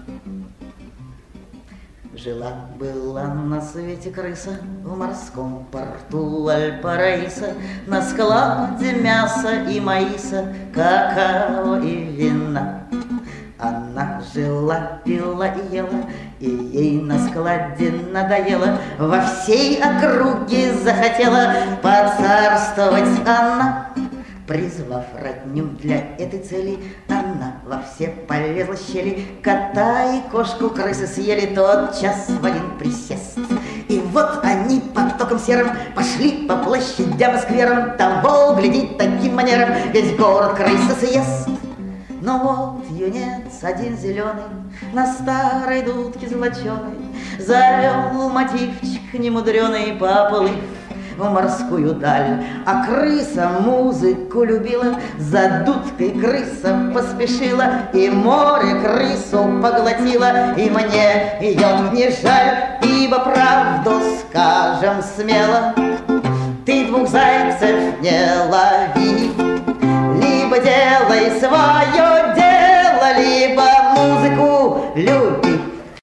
Жила-была на свете крыса в морском порту Альпараиса, на складе мяса и маиса, какао и вина. Она жила, пила и ела, и ей на складе надоело, во всей округе захотела поцарствовать она. Призвав родню для этой цели, она во все полезла щели. Кота и кошку крысы съели тотчас в один присест. И вот они потоком серым пошли по площадям и скверам. Того, глядит, таким манером весь город крысы съест. Но вот юнец один зеленый на старой дудке золоченой завел мотивчик немудреный, поплыв в морскую даль. А крыса музыку любила, за дудкой крыса поспешила, и море крысу поглотила, и мне ее не жаль, ибо правду скажем смело, ты двух зайцев не лови, либо делай свое